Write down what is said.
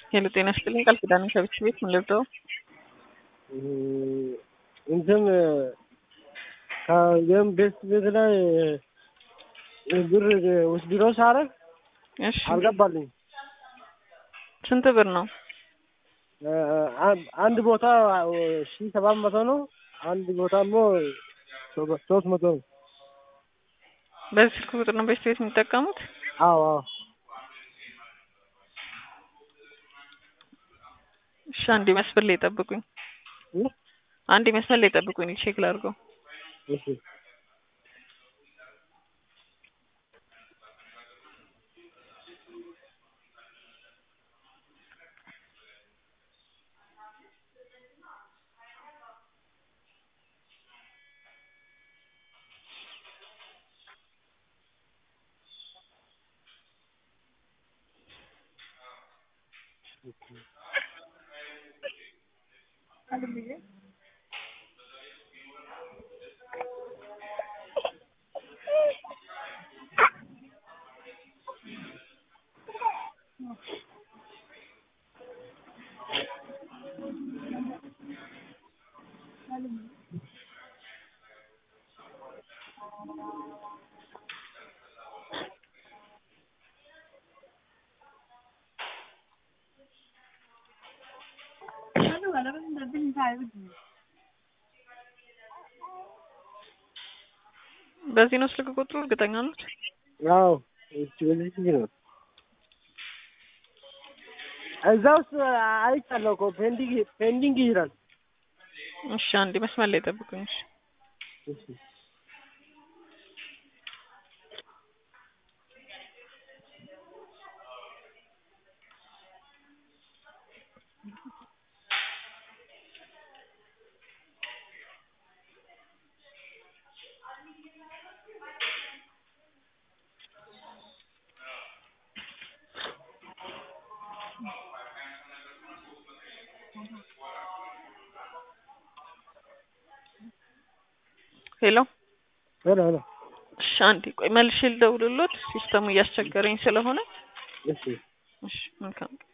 ሄሎ ጤና ይስጥልኝ ቃል ኪዳን ከቤት ቤት ምን ልርዳው? እንትን ከየም ቤት ላይ ብር ወስድሮ ሳረግ እሺ አልገባልኝ። ስንት ብር ነው? አንድ ቦታ 1700 ነው። አንድ ቦታሞ 300 ነው። በዚህ ስልክ ቁጥር ነው ቤት ቤት የሚጠቀሙት? አዎ። እሺ አንዴ መስመር ላይ ጠብቁኝ። አንዴ መስመር ላይ ጠብቁኝ ቼክ ላድርገው። እሺ በዚህ ነው ስልክ ቁጥሩ እርግጠኛ ነዎት? አዎ እሺ በዚህ ነው። እዛው አይቻለሁ እኮ ፔንዲንግ ይላል። እሺ አንዴ መስመር ላይ ጠብቁኝ። እሺ ሄሎ ሄሎ እሺ አንዴ ቆይ መልሼ ልደውልልዎት ሲስተሙ እያስቸገረኝ ስለሆነ። እሺ እሺ መልካም